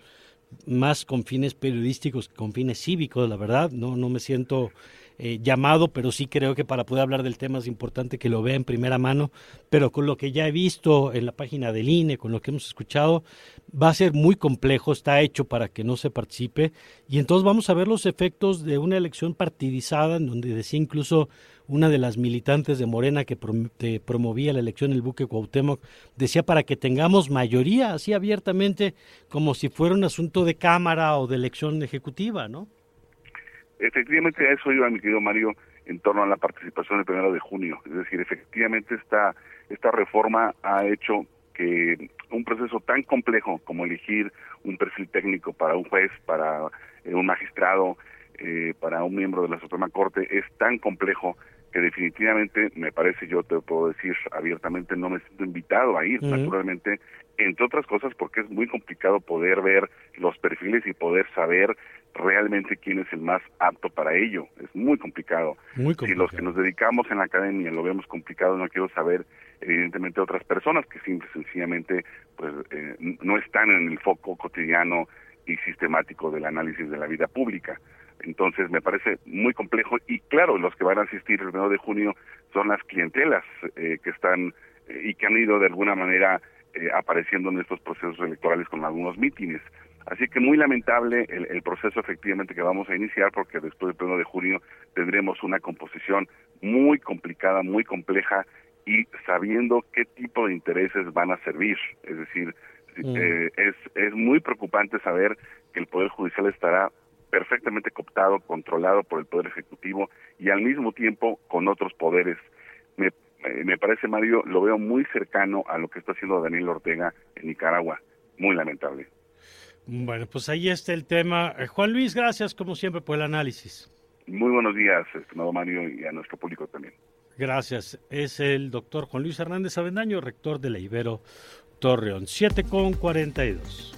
más con fines periodísticos que con fines cívicos, la verdad. No, no me siento eh, llamado, pero sí creo que para poder hablar del tema es importante que lo vea en primera mano. Pero con lo que ya he visto en la página del I N E, con lo que hemos escuchado, va a ser muy complejo, está hecho para que no se participe. Y entonces vamos a ver los efectos de una elección partidizada, en donde decía incluso una de las militantes de Morena que prom- que promovía la elección del buque Cuauhtémoc, decía para que tengamos mayoría, así abiertamente, como si fuera un asunto de Cámara o de elección ejecutiva, ¿no? Efectivamente, a eso iba, mi querido Mario, en torno a la participación del primero de junio. Es decir, efectivamente esta, esta reforma ha hecho que un proceso tan complejo como elegir un perfil técnico para un juez, para eh, un magistrado, eh, para un miembro de la Suprema Corte, es tan complejo que definitivamente, me parece, yo te puedo decir abiertamente, no me siento invitado a ir, uh-huh. naturalmente, entre otras cosas porque es muy complicado poder ver los perfiles y poder saber realmente quién es el más apto para ello. Es muy complicado. Muy complicado. Si los que nos dedicamos en la academia lo vemos complicado, no quiero saber, evidentemente, otras personas que simple sencillamente pues eh, no están en el foco cotidiano y sistemático del análisis de la vida pública. Entonces me parece muy complejo y claro, los que van a asistir el primero de junio son las clientelas eh, que están eh, y que han ido de alguna manera eh, apareciendo en estos procesos electorales con algunos mítines. Así que muy lamentable el, el proceso efectivamente que vamos a iniciar, porque después del primero de junio tendremos una composición muy complicada, muy compleja y sabiendo qué tipo de intereses van a servir. Es decir, mm. eh, es, es muy preocupante saber que el Poder Judicial estará perfectamente cooptado, controlado por el Poder Ejecutivo y al mismo tiempo con otros poderes. Me, me parece, Mario, lo veo muy cercano a lo que está haciendo Daniel Ortega en Nicaragua. Muy lamentable. Bueno, pues ahí está el tema. Juan Luis, gracias como siempre por el análisis. Muy buenos días, estimado Mario, y a nuestro público también. Gracias. Es el doctor Juan Luis Hernández Avendaño, rector de la Ibero Torreón. siete con cuarenta y dos.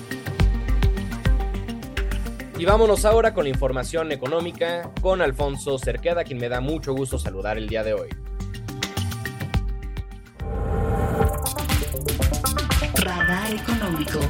Y vámonos ahora con la información económica con Alfonso Cerqueda, quien me da mucho gusto saludar el día de hoy. Radar Económico.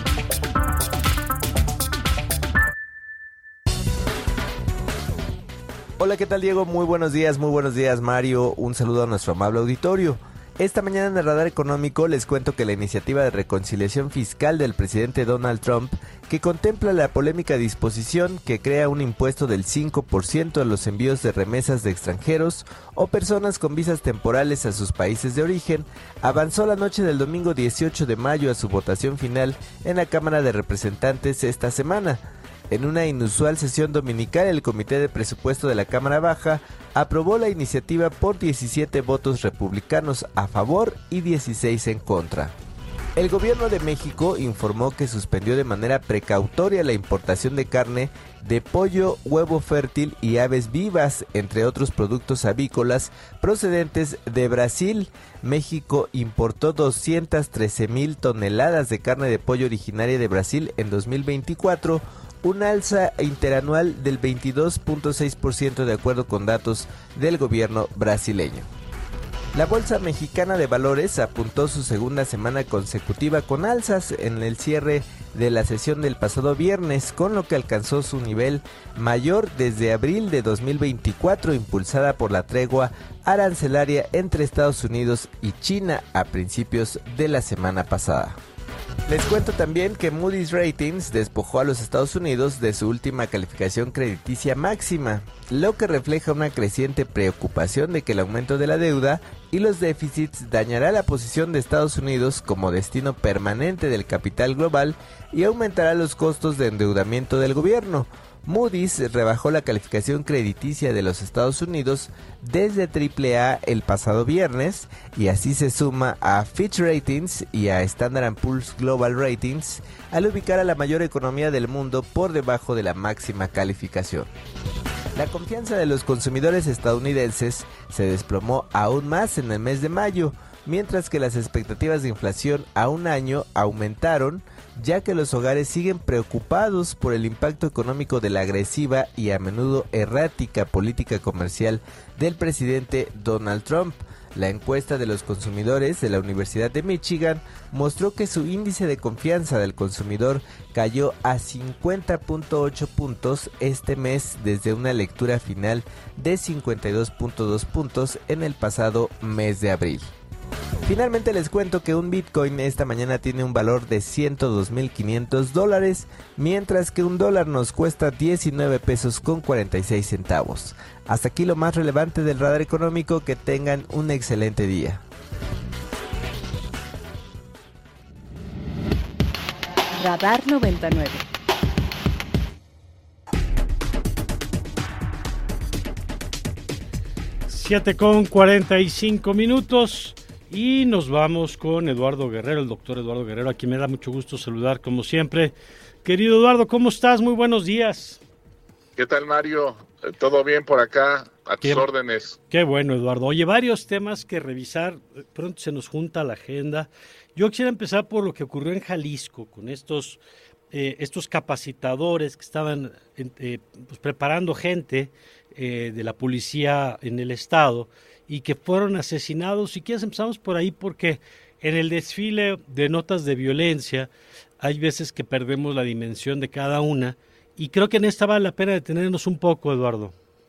Hola, ¿qué tal, Diego? Muy buenos días, muy buenos días, Mario. Un saludo a nuestro amable auditorio. Esta mañana en el Radar Económico les cuento que la iniciativa de reconciliación fiscal del presidente Donald Trump, que contempla la polémica disposición que crea un impuesto del cinco por ciento a los envíos de remesas de extranjeros o personas con visas temporales a sus países de origen, avanzó la noche del domingo dieciocho de mayo a su votación final en la Cámara de Representantes esta semana. En una inusual sesión dominical, el Comité de Presupuesto de la Cámara Baja aprobó la iniciativa por diecisiete votos republicanos a favor y dieciséis en contra. El gobierno de México informó que suspendió de manera precautoria la importación de carne de pollo, huevo fértil y aves vivas, entre otros productos avícolas procedentes de Brasil. México importó doscientas trece mil toneladas de carne de pollo originaria de Brasil en dos mil veinticuatro, un alza interanual del veintidós punto seis por ciento de acuerdo con datos del gobierno brasileño. La Bolsa Mexicana de Valores apuntó su segunda semana consecutiva con alzas en el cierre de la sesión del pasado viernes, con lo que alcanzó su nivel mayor desde abril de dos mil veinticuatro, impulsada por la tregua arancelaria entre Estados Unidos y China a principios de la semana pasada. Les cuento también que Moody's Ratings despojó a los Estados Unidos de su última calificación crediticia máxima, lo que refleja una creciente preocupación de que el aumento de la deuda y los déficits dañará la posición de Estados Unidos como destino permanente del capital global y aumentará los costos de endeudamiento del gobierno. Moody's rebajó la calificación crediticia de los Estados Unidos desde triple A el pasado viernes y así se suma a Fitch Ratings y a Standard and Poor's Global Ratings al ubicar a la mayor economía del mundo por debajo de la máxima calificación. La confianza de los consumidores estadounidenses se desplomó aún más en el mes de mayo, mientras que las expectativas de inflación a un año aumentaron, ya que los hogares siguen preocupados por el impacto económico de la agresiva y a menudo errática política comercial del presidente Donald Trump. La encuesta de los consumidores de la Universidad de Michigan mostró que su índice de confianza del consumidor cayó a cincuenta punto ocho puntos este mes desde una lectura final de cincuenta y dos punto dos puntos en el pasado mes de abril. Finalmente les cuento que un Bitcoin esta mañana tiene un valor de ciento dos mil quinientos dólares, mientras que un dólar nos cuesta diecinueve pesos con cuarenta y seis centavos. Hasta aquí lo más relevante del radar económico, que tengan un excelente día. Radar noventa y nueve. siete con cuarenta y cinco minutos. Y nos vamos con Eduardo Guerrero, el doctor Eduardo Guerrero, a quien me da mucho gusto saludar como siempre. Querido Eduardo, ¿cómo estás? Muy buenos días. ¿Qué tal, Mario? ¿Todo bien por acá? A tus qué, órdenes. Qué bueno, Eduardo. Oye, varios temas que revisar. Pronto se nos junta la agenda. Yo quisiera empezar por lo que ocurrió en Jalisco, con estos, eh, estos capacitadores que estaban eh, pues, preparando gente eh, de la policía en el estado y que fueron asesinados. Si quieres empezamos por ahí, porque en el desfile de notas de violencia hay veces que perdemos la dimensión de cada una, y creo que en esta vale la pena detenernos un poco, Eduardo.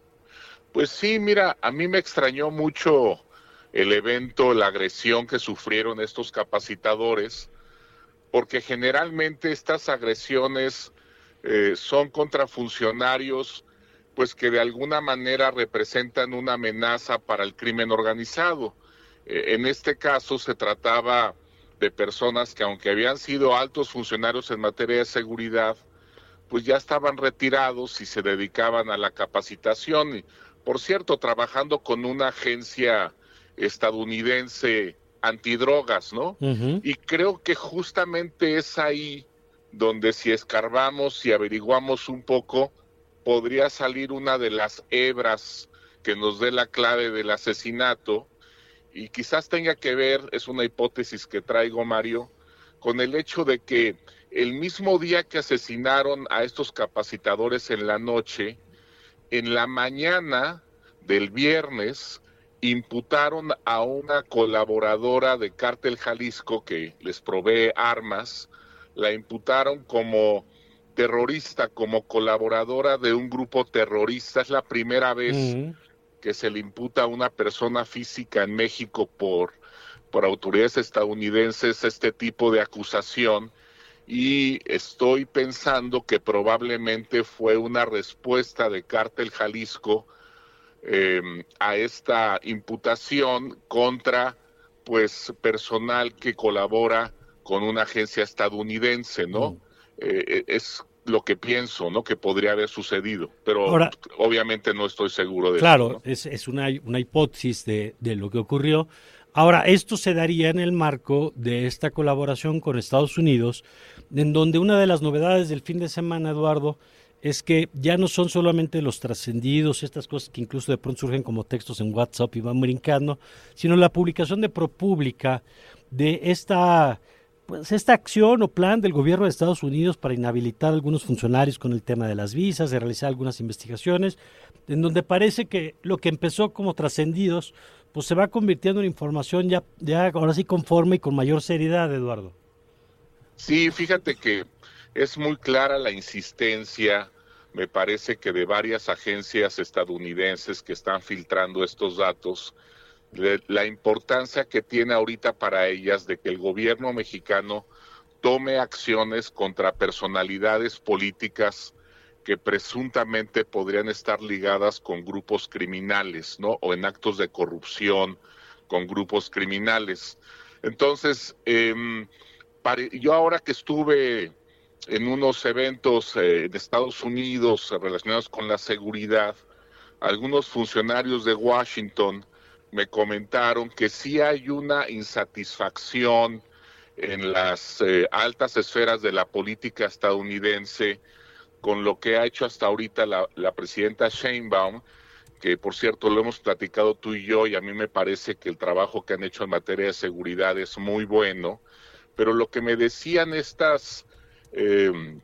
Pues sí, mira, a mí me extrañó mucho el evento, la agresión que sufrieron estos capacitadores, porque generalmente estas agresiones eh, son contra funcionarios pues que de alguna manera representan una amenaza para el crimen organizado. Eh, en este caso se trataba de personas que, aunque habían sido altos funcionarios en materia de seguridad, pues ya estaban retirados y se dedicaban a la capacitación. Y, por cierto, trabajando con una agencia estadounidense antidrogas, ¿no? Uh-huh. Y creo que justamente es ahí donde, si escarbamos y averiguamos un poco, podría salir una de las hebras que nos dé la clave del asesinato, y quizás tenga que ver, es una hipótesis que traigo, Mario, con el hecho de que el mismo día que asesinaron a estos capacitadores en la noche, en la mañana del viernes imputaron a una colaboradora de Cártel Jalisco que les provee armas, la imputaron como terrorista, como colaboradora de un grupo terrorista. Es la primera vez uh-huh. que se le imputa a una persona física en México por, por autoridades estadounidenses este tipo de acusación, y estoy pensando que probablemente fue una respuesta de Cártel Jalisco eh, a esta imputación contra pues personal que colabora con una agencia estadounidense, ¿no? Uh-huh. Eh, es lo que pienso, ¿no? Que podría haber sucedido, pero ahora, obviamente no estoy seguro de claro, eso. Claro, ¿no? es, es una, una hipótesis de, de lo que ocurrió. Ahora, esto se daría en el marco de esta colaboración con Estados Unidos, en donde una de las novedades del fin de semana, Eduardo, es que ya no son solamente los trascendidos, estas cosas que incluso de pronto surgen como textos en WhatsApp y van brincando, sino la publicación de ProPublica de esta... pues esta acción o plan del gobierno de Estados Unidos para inhabilitar a algunos funcionarios con el tema de las visas, de realizar algunas investigaciones, en donde parece que lo que empezó como trascendidos, pues se va convirtiendo en información ya, ya ahora sí conforme y con mayor seriedad, Eduardo. Sí, fíjate que es muy clara la insistencia, me parece que de varias agencias estadounidenses que están filtrando estos datos, la importancia que tiene ahorita para ellas de que el gobierno mexicano tome acciones contra personalidades políticas que presuntamente podrían estar ligadas con grupos criminales, ¿no? O en actos de corrupción con grupos criminales. Entonces, eh, yo ahora que estuve en unos eventos eh, de Estados Unidos relacionados con la seguridad, algunos funcionarios de Washington me comentaron que sí hay una insatisfacción en las eh, altas esferas de la política estadounidense con lo que ha hecho hasta ahorita la, la presidenta Sheinbaum, que por cierto lo hemos platicado tú y yo, y a mí me parece que el trabajo que han hecho en materia de seguridad es muy bueno, pero lo que me decían estas eh,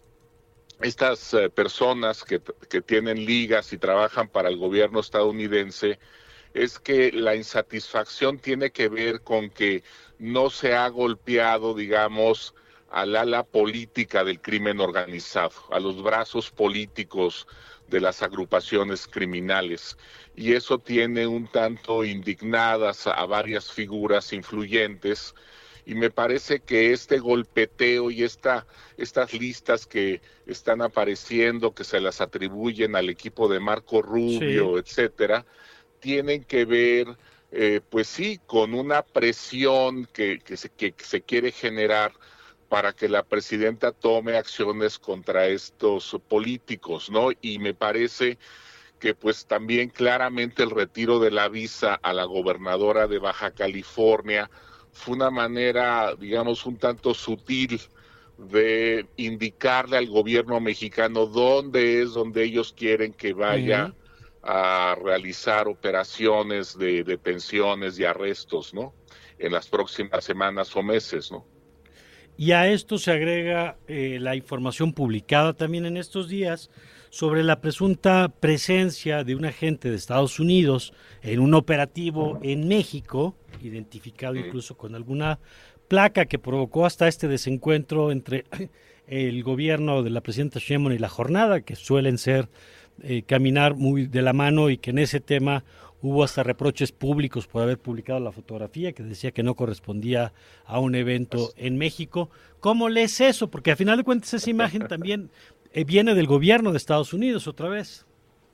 estas eh, personas que, que tienen ligas y trabajan para el gobierno estadounidense es que la insatisfacción tiene que ver con que no se ha golpeado, digamos, al ala política del crimen organizado, a los brazos políticos de las agrupaciones criminales. Y eso tiene un tanto indignadas a varias figuras influyentes, y me parece que este golpeteo y esta, estas listas que están apareciendo, que se las atribuyen al equipo de Marco Rubio, sí, etcétera, tienen que ver, eh, pues sí, con una presión que, que, se, que se quiere generar para que la presidenta tome acciones contra estos políticos, ¿no? Y me parece que pues también claramente el retiro de la visa a la gobernadora de Baja California fue una manera, digamos, un tanto sutil de indicarle al gobierno mexicano dónde es donde ellos quieren que vaya uh-huh. a realizar operaciones de detenciones y arrestos, ¿no? En las próximas semanas o meses, ¿no? Y a esto se agrega eh, la información publicada también en estos días sobre la presunta presencia de un agente de Estados Unidos en un operativo en México, identificado incluso con alguna placa que provocó hasta este desencuentro entre el gobierno de la presidenta Sheinbaum y la Jornada, que suelen ser eh, caminar muy de la mano, y que en ese tema hubo hasta reproches públicos por haber publicado la fotografía que decía que no correspondía a un evento en México. ¿Cómo lees eso? Porque al final de cuentas esa imagen también eh, viene del gobierno de Estados Unidos otra vez.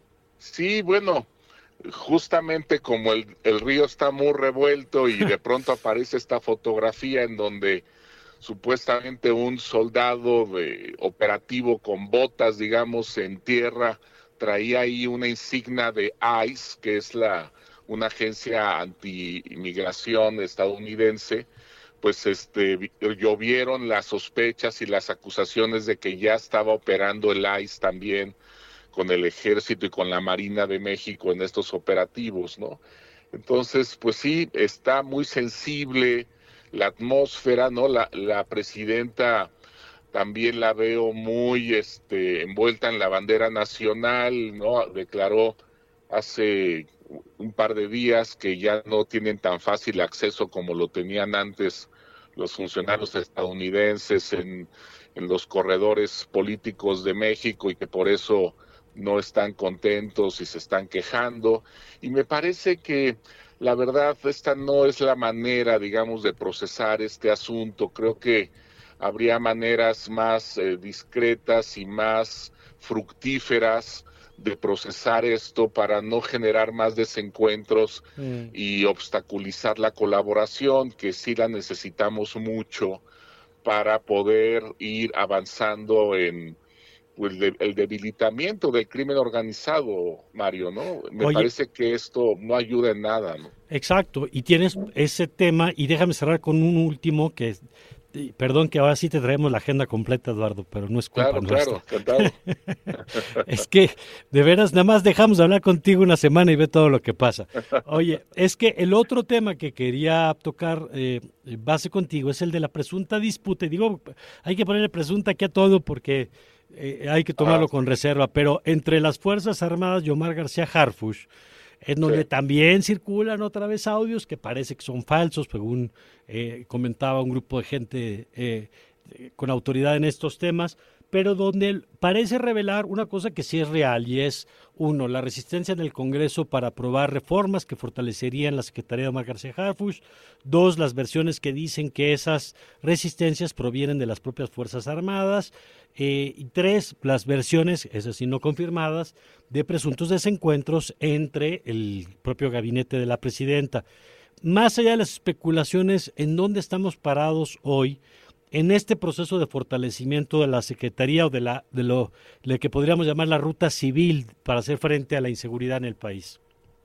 Sí, bueno, justamente como el, el río está muy revuelto y de pronto aparece esta fotografía en donde supuestamente un soldado de operativo con botas, digamos, en tierra, traía ahí una insignia de ICE, que es la una agencia anti-inmigración estadounidense, pues este llovieron las sospechas y las acusaciones de que ya estaba operando el ICE también con el Ejército y con la Marina de México en estos operativos, ¿no? Entonces, pues sí, está muy sensible la atmósfera, ¿no? La, la presidenta también la veo muy este, envuelta en la bandera nacional, ¿no? Declaró hace un par de días que ya no tienen tan fácil acceso como lo tenían antes los funcionarios estadounidenses en, en los corredores políticos de México, y que por eso no están contentos y se están quejando. Y me parece que la verdad esta no es la manera, digamos, de procesar este asunto. Creo que habría maneras más eh, discretas y más fructíferas de procesar esto para no generar más desencuentros mm. y obstaculizar la colaboración, que sí la necesitamos mucho para poder ir avanzando en pues, el, el debilitamiento del crimen organizado, Mario, ¿no? Me Oye, parece que esto no ayuda en nada, ¿no? Exacto, y tienes ese tema, y déjame cerrar con un último que... Perdón que ahora sí te traemos la agenda completa, Eduardo, pero no es culpa claro, nuestra. Claro, claro. Es que, de veras, nada más dejamos de hablar contigo una semana y ve todo lo que pasa. Oye, es que el otro tema que quería tocar eh, base contigo es el de la presunta disputa. Y digo, hay que ponerle presunta aquí a todo porque eh, hay que tomarlo ah. con reserva, pero entre las Fuerzas Armadas y Omar García Harfuch, en donde sí. también circulan otra vez audios que parece que son falsos, según eh, comentaba un grupo de gente eh, con autoridad en estos temas, pero donde parece revelar una cosa que sí es real, y es, uno, la resistencia en el Congreso para aprobar reformas que fortalecerían la Secretaría de Omar García Harfuch; dos, las versiones que dicen que esas resistencias provienen de las propias Fuerzas Armadas; eh, y tres, las versiones, esas sí no confirmadas, de presuntos desencuentros entre el propio gabinete de la presidenta. Más allá de las especulaciones, ¿en dónde estamos parados hoy en este proceso de fortalecimiento de la Secretaría o de, la, de lo, lo que podríamos llamar la ruta civil para hacer frente a la inseguridad en el país?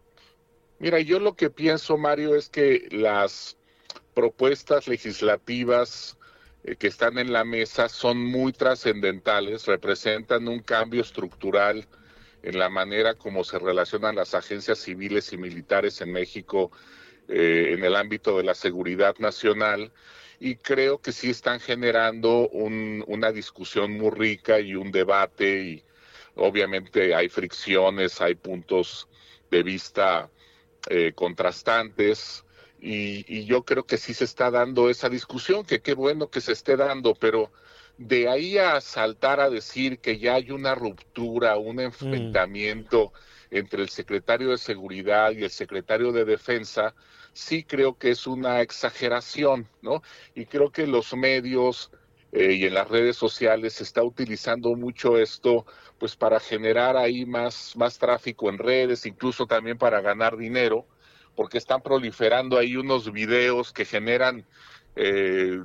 Mira, yo lo que pienso, Mario, es que las propuestas legislativas eh, que están en la mesa son muy trascendentales, representan un cambio estructural en la manera como se relacionan las agencias civiles y militares en México eh, en el ámbito de la seguridad nacional. Y creo que sí están generando un, una discusión muy rica y un debate, y obviamente hay fricciones, hay puntos de vista eh, contrastantes, y, y yo creo que sí se está dando esa discusión, que qué bueno que se esté dando, pero de ahí a saltar a decir que ya hay una ruptura, un enfrentamiento mm. entre el secretario de Seguridad y el secretario de Defensa, sí creo que es una exageración, ¿no? Y creo que los medios eh, y en las redes sociales se está utilizando mucho esto, pues para generar ahí más, más tráfico en redes, incluso también para ganar dinero, porque están proliferando ahí unos videos que generan eh,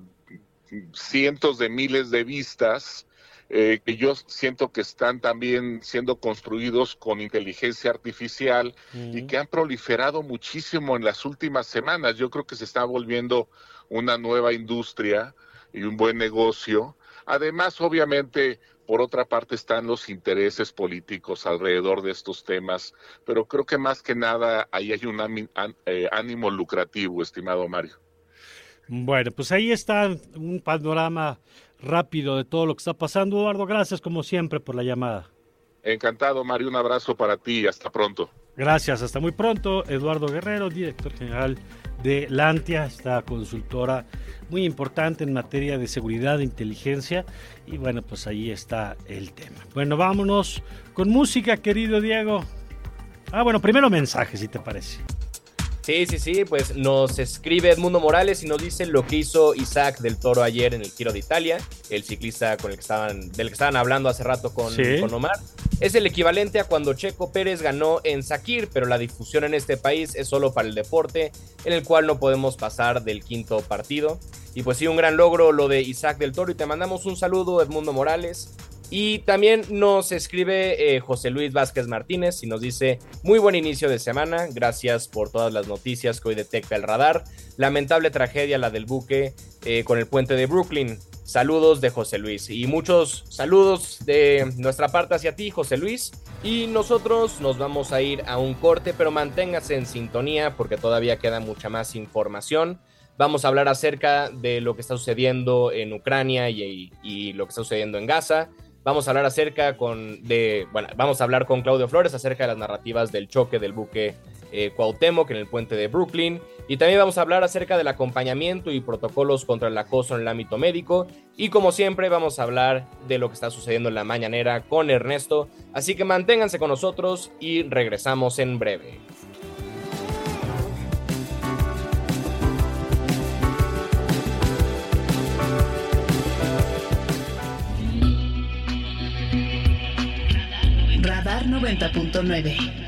cientos de miles de vistas, Eh, que yo siento que están también siendo construidos con inteligencia artificial uh-huh. y que han proliferado muchísimo en las últimas semanas. Yo creo que se está volviendo una nueva industria y un buen negocio. Además, obviamente, por otra parte están los intereses políticos alrededor de estos temas, pero creo que más que nada ahí hay un ánimo lucrativo, estimado Mario. Bueno, pues ahí está un panorama rápido de todo lo que está pasando. Eduardo, gracias como siempre por la llamada. Encantado, Mario, un abrazo para ti y hasta pronto. Gracias, hasta muy pronto. Eduardo Guerrero, director general de Lantia, esta consultora muy importante en materia de seguridad e inteligencia, y bueno, pues ahí está el tema. Bueno, vámonos con música, querido Diego. Ah, bueno, primero mensajes, si te parece. Sí, sí, sí, pues nos escribe Edmundo Morales y nos dice lo que hizo Isaac del Toro ayer en el Giro de Italia, el ciclista con el que estaban, del que estaban hablando hace rato con, ¿sí? con Omar. Es el equivalente a cuando Checo Pérez ganó en Sakir, pero la difusión en este país es solo para el deporte, en el cual no podemos pasar del quinto partido. Y pues sí, un gran logro lo de Isaac del Toro, y te mandamos un saludo, Edmundo Morales. Y también nos escribe eh, José Luis Vázquez Martínez y nos dice: muy buen inicio de semana, gracias por todas las noticias que hoy detecta el radar. Lamentable tragedia la del buque eh, con el puente de Brooklyn. Saludos de José Luis, y muchos saludos de nuestra parte hacia ti, José Luis. Y nosotros nos vamos a ir a un corte, pero manténgase en sintonía porque todavía queda mucha más información. Vamos a hablar acerca de lo que está sucediendo en Ucrania y, y, y lo que está sucediendo en Gaza. Vamos a hablar acerca con de, bueno, vamos a hablar con Claudio Flores acerca de las narrativas del choque del buque eh, Cuauhtémoc en el puente de Brooklyn, y también vamos a hablar acerca del acompañamiento y protocolos contra el acoso en el ámbito médico, y como siempre vamos a hablar de lo que está sucediendo en la mañanera con Ernesto, así que manténganse con nosotros y regresamos en breve. Radar noventa punto nueve.